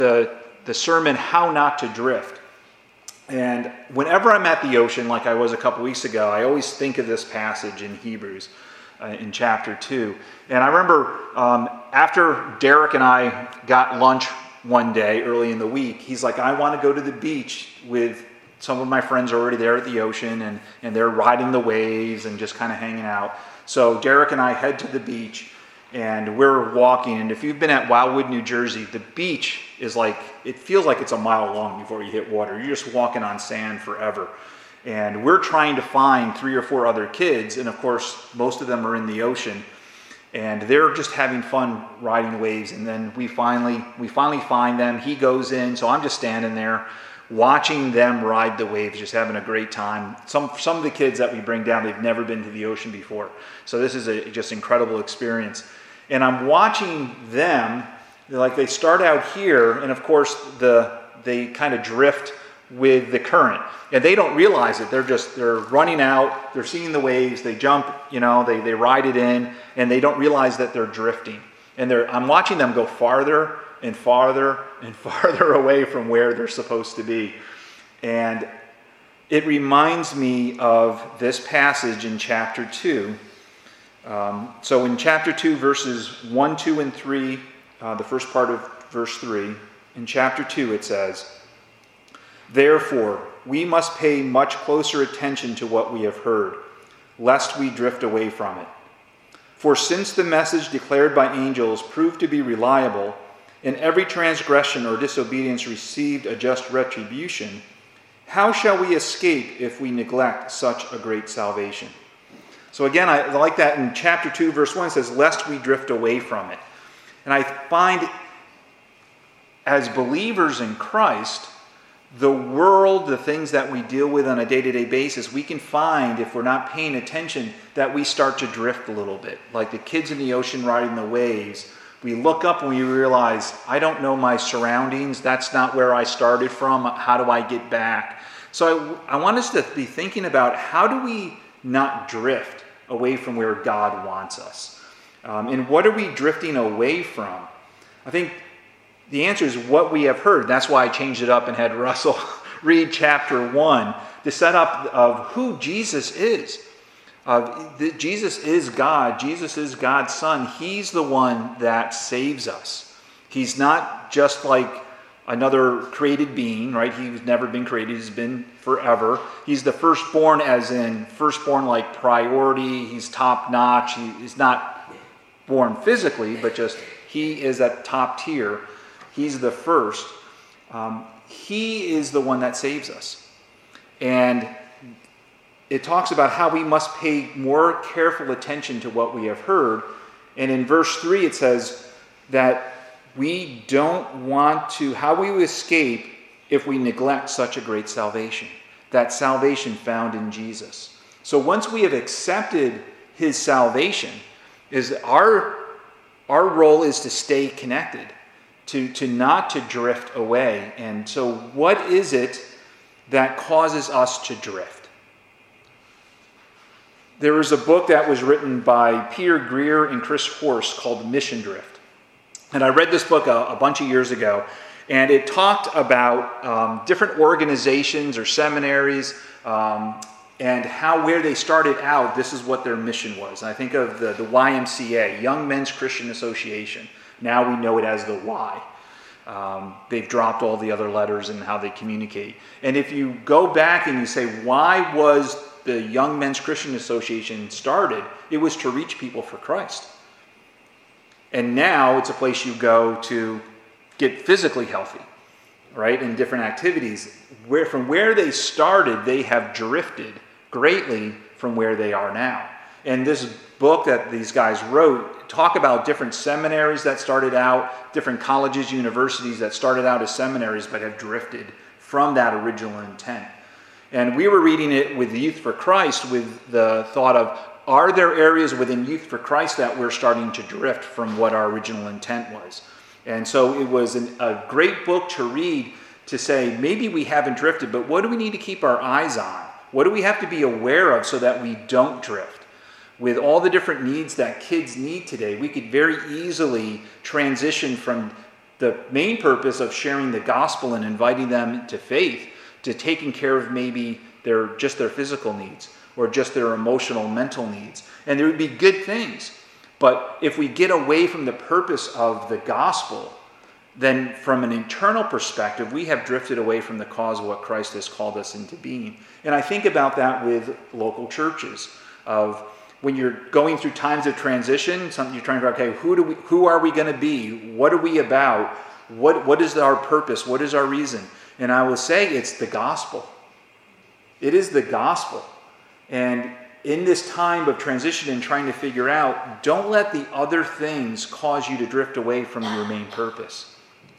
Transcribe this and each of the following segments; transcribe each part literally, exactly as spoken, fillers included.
the, the sermon, How Not to Drift. And whenever I'm at the ocean, like I was a couple weeks ago, I always think of this passage in Hebrews uh, in chapter two. And I remember um, after Derek and I got lunch one day early in the week, he's like, I want to go to the beach with some of my friends are already there at the ocean, and, and they're riding the waves and just kind of hanging out. So Derek and I head to the beach, and we're walking. And if you've been at Wildwood, New Jersey, the beach is like, it feels like it's a mile long before you hit water. You're just walking on sand forever. And we're trying to find three or four other kids, and of course, most of them are in the ocean. And they're just having fun riding waves. And then we finally, we finally find them. He goes in, so I'm just standing there, watching them ride the waves, just having a great time. Some some of the kids that we bring down, they've never been to the ocean before. So this is a just incredible experience. And I'm watching them, like they start out here, and of course the they kind of drift with the current. And they don't realize it. They're just, they're running out, they're seeing the waves, they jump, you know, they, they ride it in, and they don't realize that they're drifting. And they're I'm watching them go farther and farther and farther away from where they're supposed to be. And it reminds me of this passage in chapter two. Um, so in chapter two, verses one, two, and three, uh, the first part of verse three, in chapter two it says, "Therefore, we must pay much closer attention to what we have heard, lest we drift away from it. For since the message declared by angels proved to be reliable, and every transgression or disobedience received a just retribution, how shall we escape if we neglect such a great salvation?" So again, I like that in chapter two, verse one, it says, "Lest we drift away from it." And I find as believers in Christ, the world, the things that we deal with on a day-to-day basis, we can find, if we're not paying attention, that we start to drift a little bit. Like the kids in the ocean riding the waves, we look up and we realize, I don't know my surroundings. That's not where I started from. How do I get back? So I, I want us to be thinking about, how do we not drift away from where God wants us? Um, and what are we drifting away from? I think the answer is what we have heard. That's why I changed it up and had Russell read chapter one to set up of who Jesus is. Uh, the, Jesus is God. Jesus is God's Son. He's the one that saves us. He's not just like another created being, right? He's never been created. He's been forever. He's the firstborn, as in firstborn like priority. He's top notch. He is not born physically, but just he is at top tier. He's the first. Um, he is the one that saves us. And it talks about how we must pay more careful attention to what we have heard. And in verse three it says that we don't want to, how we will escape if we neglect such a great salvation. That salvation found in Jesus. So once we have accepted his salvation, is our, our role is to stay connected. To, to not to drift away. And so what is it that causes us to drift? There was a book that was written by Peter Greer and Chris Horst called Mission Drift. And I read this book a, a bunch of years ago, and it talked about um, different organizations or seminaries um, and how where they started out, this is what their mission was. And I think of the, the Y M C A, Young Men's Christian Association. Now we know it as the Y. Um, they've dropped all the other letters in how they communicate. And if you go back and you say, why was the Young Men's Christian Association started? It was to reach people for Christ. And now it's a place you go to get physically healthy, right? In different activities. Where, from where they started, they have drifted greatly from where they are now. And this book that these guys wrote talk about different seminaries that started out, different colleges, universities that started out as seminaries but have drifted from that original intent. And we were reading it with Youth for Christ with the thought of, are there areas within Youth for Christ that we're starting to drift from what our original intent was? And so it was an, a great book to read to say, maybe we haven't drifted, but what do we need to keep our eyes on? What do we have to be aware of so that we don't drift? With all the different needs that kids need today, we could very easily transition from the main purpose of sharing the gospel and inviting them to faith, to taking care of maybe their just their physical needs or just their emotional, mental needs. And there would be good things. But if we get away from the purpose of the gospel, then from an internal perspective, we have drifted away from the cause of what Christ has called us into being. And I think about that with local churches, of when you're going through times of transition, something you're trying to figure out, okay, who do we, who are we going to be? What are we about? What what is our purpose? What is our reason? And I will say it's the gospel. It is the gospel. And in this time of transition and trying to figure out, don't let the other things cause you to drift away from your main purpose.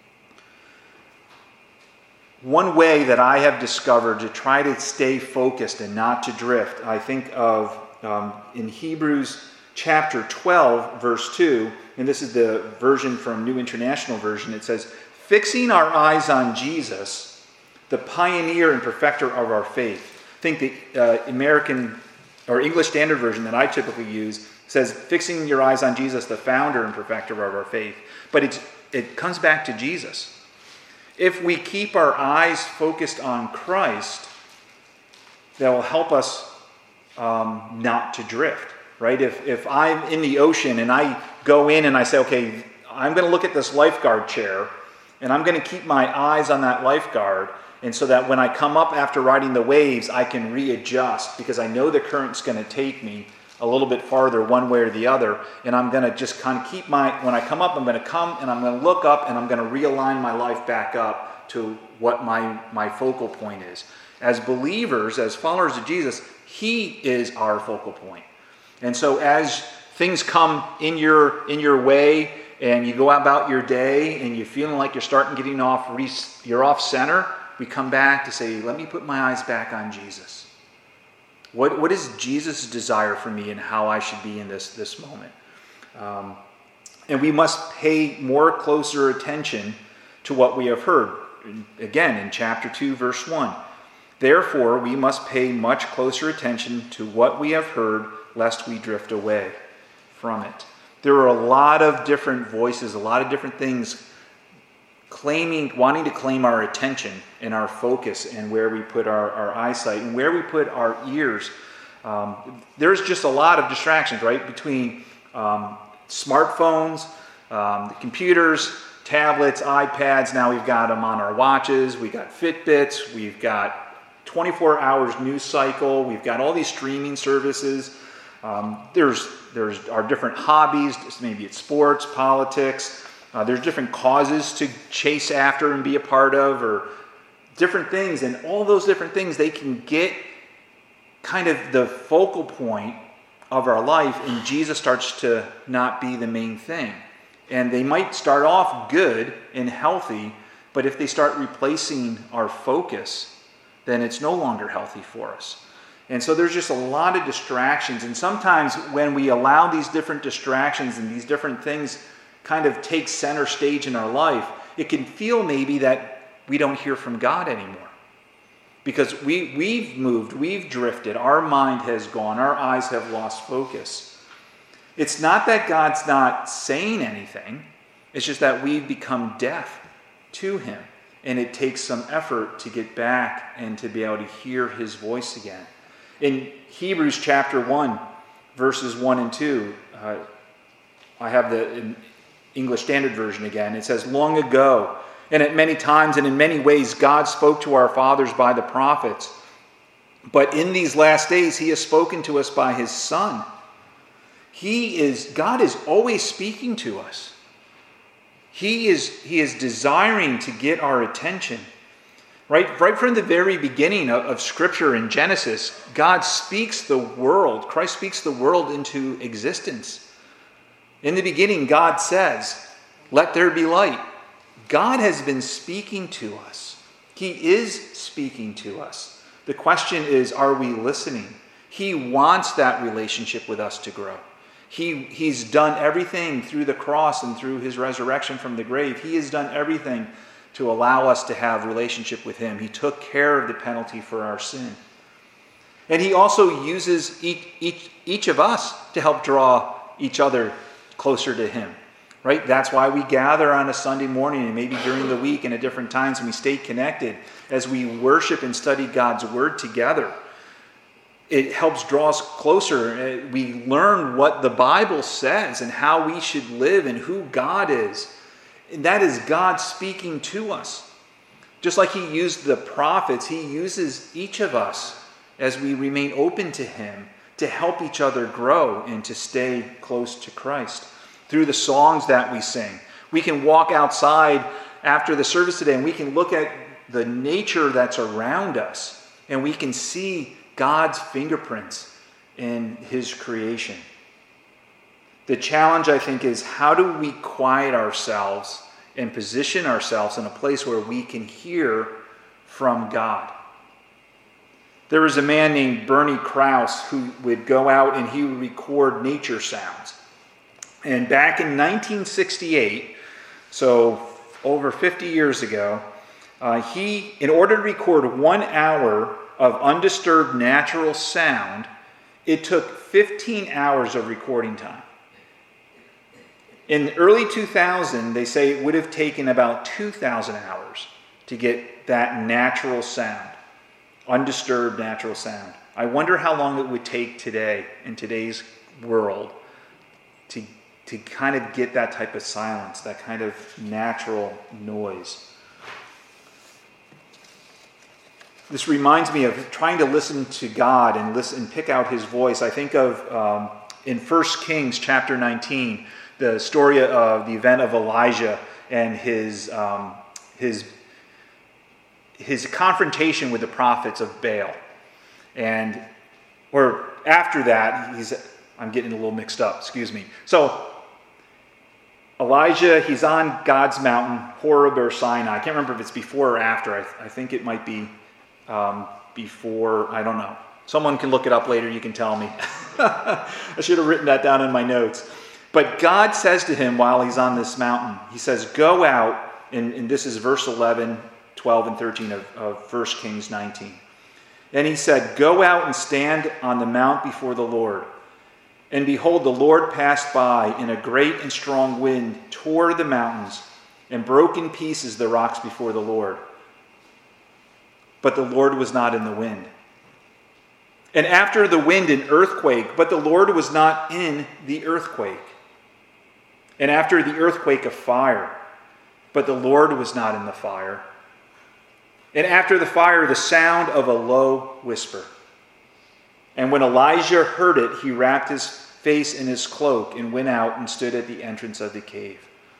One way that I have discovered to try to stay focused and not to drift, I think of um, in Hebrews chapter twelve, verse two, and this is the version from New International Version. It says, "Fixing our eyes on Jesus, the pioneer and perfecter of our faith." I think the uh, American or English Standard Version that I typically use says, "Fixing your eyes on Jesus, the founder and perfecter of our faith." But it's, it comes back to Jesus. If we keep our eyes focused on Christ, that will help us um, not to drift, right? If, if I'm in the ocean and I go in and I say, okay, I'm going to look at this lifeguard chair and I'm going to keep my eyes on that lifeguard, and so that when I come up after riding the waves, I can readjust because I know the current's going to take me a little bit farther one way or the other, and I'm going to just kind of keep my, when I come up, I'm going to come and I'm going to look up and I'm going to realign my life back up to what my, my focal point is. As believers, as followers of Jesus, He is our focal point. And so as things come in your, in your way and you go about your day and you're feeling like you're starting getting off, you're off center, we come back to say, let me put my eyes back on Jesus. What, what is Jesus' desire for me and how I should be in this, this moment? Um, and we must pay more closer attention to what we have heard. Again, in chapter two, verse one. "Therefore, we must pay much closer attention to what we have heard, lest we drift away from it." There are a lot of different voices, a lot of different things claiming, wanting to claim our attention and our focus and where we put our, our eyesight and where we put our ears. Um, there's just a lot of distractions, right? Between um, smartphones, um, the computers, tablets, iPads. Now we've got them on our watches. We've got Fitbits. We've got twenty-four hours news cycle. We've got all these streaming services. Um, there's, there's our different hobbies. Maybe it's sports, politics. Uh, there's different causes to chase after and be a part of, or different things. And all those different things, they can get kind of the focal point of our life, and Jesus starts to not be the main thing. And they might start off good and healthy, but if they start replacing our focus, then it's no longer healthy for us. And so there's just a lot of distractions. And sometimes when we allow these different distractions and these different things kind of take center stage in our life, it can feel maybe that we don't hear from God anymore. Because we, we've moved, we've drifted, our mind has gone, our eyes have lost focus. It's not that God's not saying anything, it's just that we've become deaf to Him. And it takes some effort to get back and to be able to hear His voice again. In Hebrews chapter one, verses one and two, uh, I have the English Standard Version again. It says, "Long ago, and at many times and in many ways, God spoke to our fathers by the prophets. But in these last days, He has spoken to us by His Son." He is, God is always speaking to us. He is, he is desiring to get our attention. Right, right from the very beginning of, of Scripture in Genesis, God speaks the world, Christ speaks the world into existence. In the beginning, God says, "Let there be light." God has been speaking to us. He is speaking to us. The question is, are we listening? He wants that relationship with us to grow. He, he's done everything through the cross and through His resurrection from the grave. He has done everything to allow us to have relationship with Him. He took care of the penalty for our sin. And He also uses each, each, each of us to help draw each other closer to Him. right? That's why we gather on a Sunday morning and maybe during the week and at different times, and we stay connected as we worship and study God's word together. It helps draw us closer. We learn what the Bible says and how we should live and who God is. And that is God speaking to us. Just like he used the prophets, he uses each of us as we remain open to him to help each other grow and to stay close to Christ. Through the songs that we sing, we can walk outside after the service today and we can look at the nature that's around us and we can see God's fingerprints in his creation. The challenge, I think, is how do we quiet ourselves and position ourselves in a place where we can hear from God? There was a man named Bernie Krause who would go out and he would record nature sounds. And back in nineteen sixty-eight, so over fifty years ago, uh, he, in order to record one hour of undisturbed natural sound, it took fifteen hours of recording time. In early two thousand, they say it would have taken about two thousand hours to get that natural sound, undisturbed natural sound. I wonder how long it would take today, in today's world, to, to kind of get that type of silence, that kind of natural noise. This reminds me of trying to listen to God and listen and pick out his voice. I think of um, in First Kings chapter nineteen, the story of the event of Elijah and his um, his his confrontation with the prophets of Baal. And or after that, he's I'm getting a little mixed up, excuse me. So Elijah, he's on God's mountain, Horeb or Sinai. I can't remember if it's before or after. I, I think it might be Um, before, I don't know. Someone can look it up later, you can tell me. I should have written that down in my notes. But God says to him while he's on this mountain, he says, go out, and, and this is verse eleven, twelve, and thirteen of, of First Kings nineteen. And he said, go out and stand on the mount before the Lord. And behold, the Lord passed by, and a great and strong wind tore the mountains and broke in pieces the rocks before the Lord. But the Lord was not in the wind. And after the wind, an earthquake, but the Lord was not in the earthquake. And after the earthquake, a fire, but the Lord was not in the fire. And after the fire, the sound of a low whisper. And when Elijah heard it, he wrapped his face in his cloak and went out and stood at the entrance of the cave.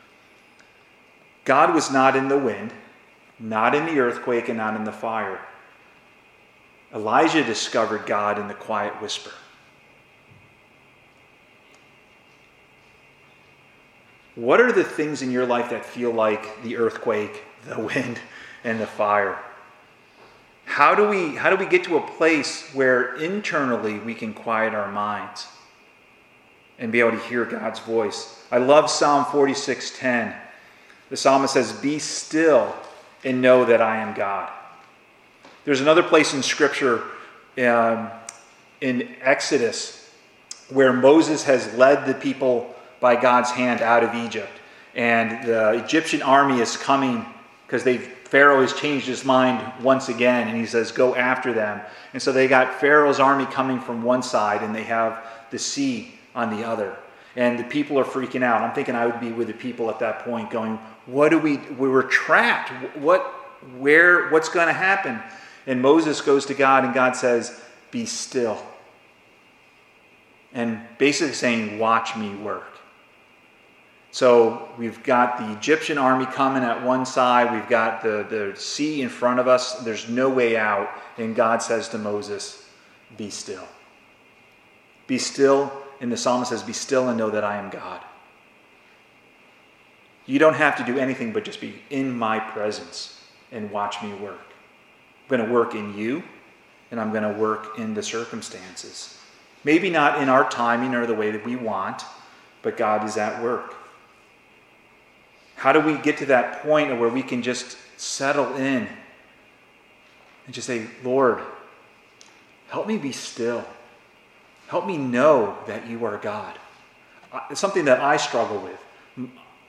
God was not in the wind, not in the earthquake, and not in the fire. Elijah discovered God in the quiet whisper. What are the things in your life that feel like the earthquake, the wind, and the fire? How do we, how do we get to a place where internally we can quiet our minds and be able to hear God's voice? I love Psalm forty-six ten. The psalmist says, be still and know that I am God. There's another place in Scripture, um, in Exodus, where Moses has led the people by God's hand out of Egypt. And the Egyptian army is coming because they Pharaoh has changed his mind once again, and he says, go after them. And so they got Pharaoh's army coming from one side, and they have the sea on the other. And the people are freaking out. I'm thinking I would be with the people at that point going, what do we, we were trapped. What, where, what's going to happen? And Moses goes to God and God says, be still. And basically saying, watch me work. So we've got the Egyptian army coming at one side. We've got the, the sea in front of us. There's no way out. And God says to Moses, be still. Be still. And the psalmist says, be still and know that I am God. You don't have to do anything but just be in my presence and watch me work. I'm going to work in you, and I'm going to work in the circumstances. Maybe not in our timing or the way that we want, but God is at work. How do we get to that point where we can just settle in and just say, Lord, help me be still. Help me know that you are God. It's something that I struggle with.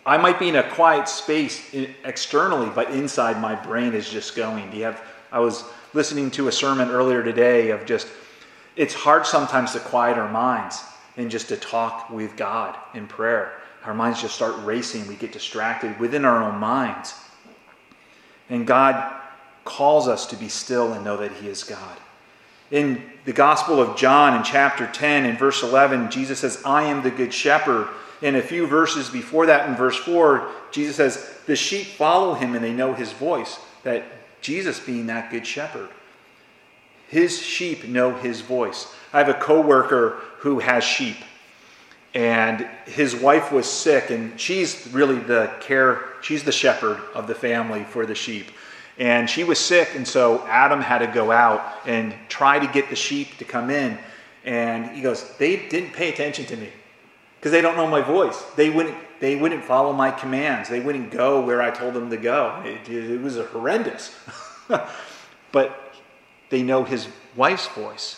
I might be in a quiet space externally, but inside my brain is just going. Do you have, I was listening to a sermon earlier today of just, it's hard sometimes to quiet our minds and just to talk with God in prayer. Our minds just start racing. We get distracted within our own minds. And God calls us to be still and know that he is God. In the Gospel of John in chapter ten and verse eleven, Jesus says, I am the good shepherd. In a few verses before that, in verse four, Jesus says, the sheep follow him and they know his voice. That Jesus being that good shepherd. His sheep know his voice. I have a coworker who has sheep. And his wife was sick, and she's really the care, she's the shepherd of the family for the sheep. And she was sick, and so Adam had to go out and try to get the sheep to come in. And he goes, they didn't pay attention to me because they don't know my voice. They wouldn't, they wouldn't follow my commands. They wouldn't go where I told them to go. It, it was horrendous. But they know his wife's voice.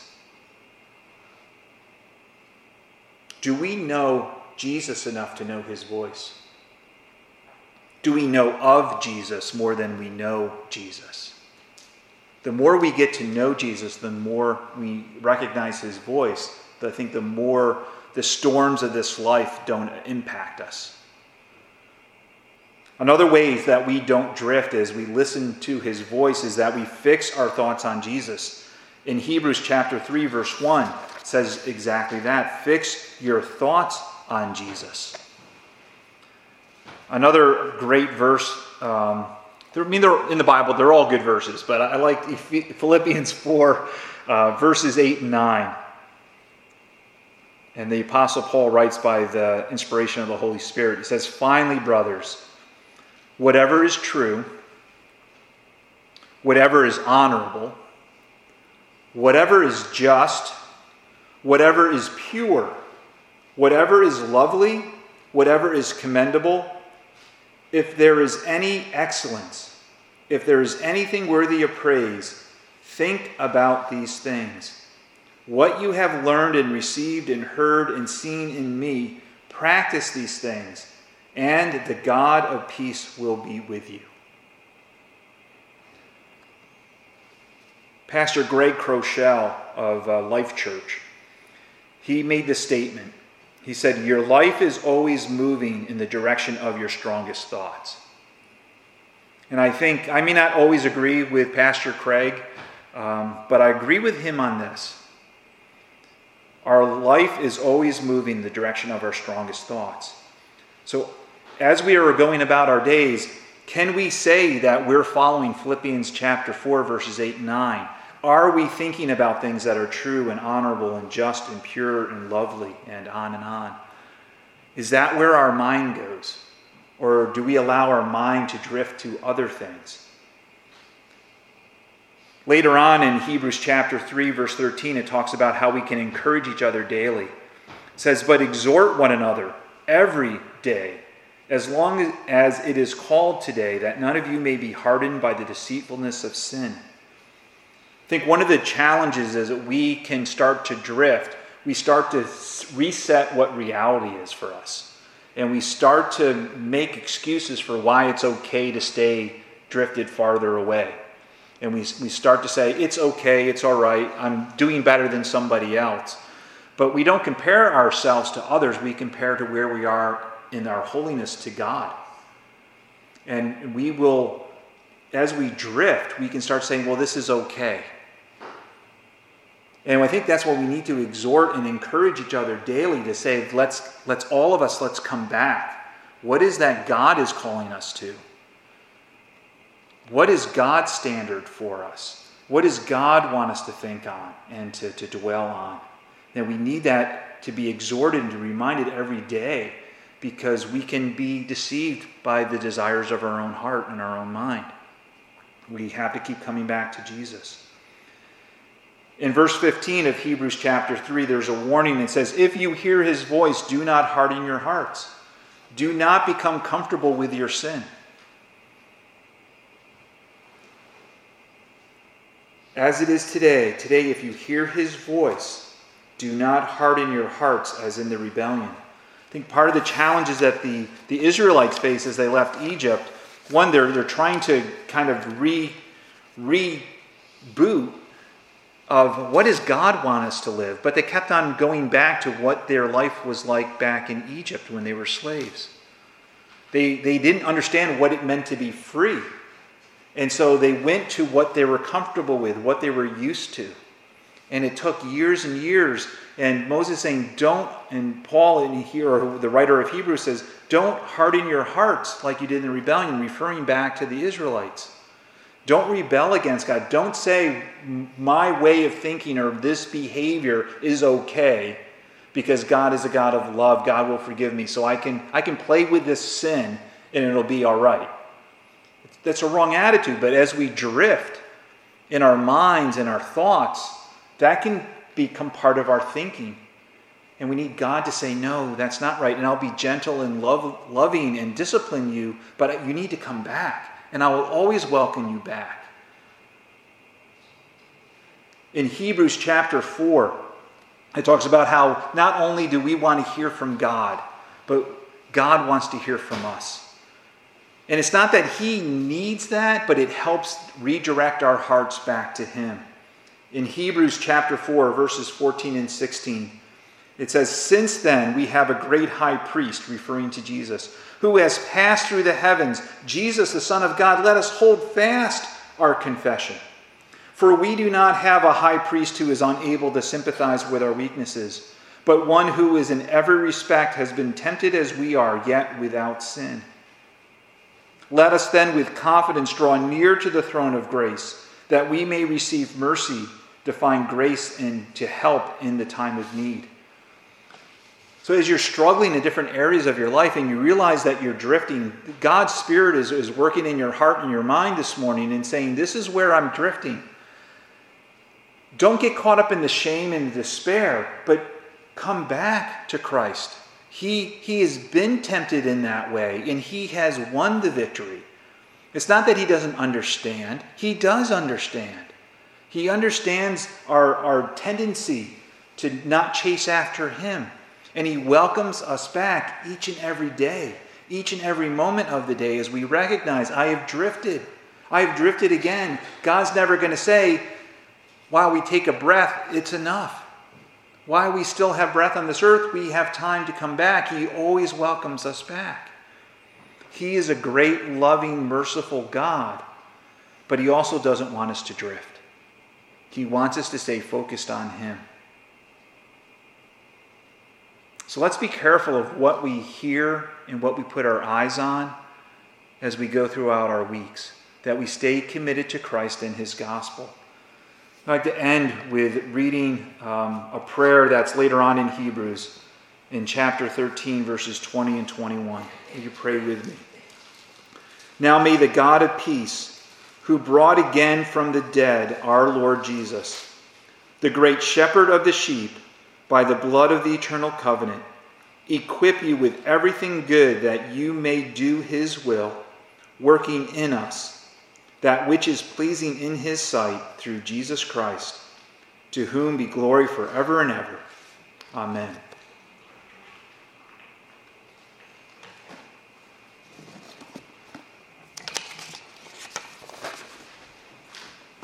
Do we know Jesus enough to know his voice? Do we know of Jesus more than we know Jesus? The more we get to know Jesus, the more we recognize his voice. I think the more the storms of this life don't impact us. Another way that we don't drift as we listen to his voice is that we fix our thoughts on Jesus. In Hebrews chapter three, verse one, it says exactly that. Fix your thoughts on Jesus. Another great verse, um, I mean, they're in the Bible, they're all good verses, but I like Philippians four, uh, verses eight and nine. And the Apostle Paul writes by the inspiration of the Holy Spirit. He says, finally, brothers, whatever is true, whatever is honorable, whatever is just, whatever is pure, whatever is lovely, whatever is commendable, if there is any excellence, if there is anything worthy of praise, think about these things. What you have learned and received and heard and seen in me, practice these things, and the God of peace will be with you. Pastor Greg Crochelle of uh, Life Church, he made this statement. He said, your life is always moving in the direction of your strongest thoughts. And I think, I may not always agree with Pastor Craig, um, but I agree with him on this. Our life is always moving in the direction of our strongest thoughts. So as we are going about our days, can we say that we're following Philippians chapter four, verses eight and nine? Are we thinking about things that are true and honorable and just and pure and lovely and on and on? Is that where our mind goes? Or do we allow our mind to drift to other things? Later on in Hebrews chapter three, verse thirteen, it talks about how we can encourage each other daily. It says, but exhort one another every day, as long as it is called today, that none of you may be hardened by the deceitfulness of sin. I think one of the challenges is that we can start to drift. We start to reset what reality is for us. And we start to make excuses for why it's okay to stay drifted farther away. And we, we start to say, it's okay, it's all right, I'm doing better than somebody else. But we don't compare ourselves to others. We compare to where we are in our holiness to God. And we will, as we drift, we can start saying, well, this is okay. And I think that's what we need to exhort and encourage each other daily to say, let's, let's all of us, let's come back. What is that God is calling us to? What is God's standard for us? What does God want us to think on and to, to dwell on? And we need that to be exhorted and to be reminded every day, because we can be deceived by the desires of our own heart and our own mind. We have to keep coming back to Jesus. In verse fifteen of Hebrews chapter three, there's a warning that says, if you hear his voice, do not harden your hearts. Do not become comfortable with your sin. As it is today, today if you hear his voice, do not harden your hearts as in the rebellion. think part of the challenges that the, the Israelites face as they left Egypt, one, they're, they're trying to kind of re, reboot of what does God want us to live? But they kept on going back to what their life was like back in Egypt when they were slaves. They, they didn't understand what it meant to be free. And so they went to what they were comfortable with, what they were used to. And it took years and years. And Moses saying, don't, and Paul in here, or the writer of Hebrews says, don't harden your hearts like you did in the rebellion, referring back to the Israelites. Don't rebel against God. Don't say my way of thinking or this behavior is okay because God is a God of love. God will forgive me. So I can, I can play with this sin and it'll be all right. That's a wrong attitude. But as we drift in our minds and our thoughts, that can become part of our thinking. And we need God to say, no, that's not right. And I'll be gentle and love, loving and discipline you, but you need to come back. And I will always welcome you back. In Hebrews chapter four, it talks about how not only do we want to hear from God, but God wants to hear from us. And it's not that he needs that, but it helps redirect our hearts back to him. In Hebrews chapter four, verses fourteen and sixteen, it says, since then we have a great high priest, referring to Jesus, who has passed through the heavens, Jesus, the Son of God. Let us hold fast our confession. For we do not have a high priest who is unable to sympathize with our weaknesses, but one who is in every respect has been tempted as we are, yet without sin. Let us then with confidence draw near to the throne of grace, that we may receive mercy to find grace and to help in the time of need. So as you're struggling in different areas of your life and you realize that you're drifting, God's Spirit is, is working in your heart and your mind this morning and saying, this is where I'm drifting. Don't get caught up in the shame and the despair, but come back to Christ. He, he has been tempted in that way, and he has won the victory. It's not that he doesn't understand. He does understand. He understands our, our tendency to not chase after him. And he welcomes us back each and every day, each and every moment of the day as we recognize, I have drifted. I have drifted again. God's never going to say, while we take a breath, it's enough. While we still have breath on this earth, we have time to come back. He always welcomes us back. He is a great, loving, merciful God, but he also doesn't want us to drift. He wants us to stay focused on him. So let's be careful of what we hear and what we put our eyes on as we go throughout our weeks, that we stay committed to Christ and his gospel. I'd like to end with reading um, a prayer that's later on in Hebrews in chapter thirteen, verses twenty and twenty-one. Will you pray with me? Now may the God of peace, who brought again from the dead our Lord Jesus, the great shepherd of the sheep, by the blood of the eternal covenant, equip you with everything good that you may do his will, working in us that which is pleasing in his sight through Jesus Christ, to whom be glory forever and ever. Amen.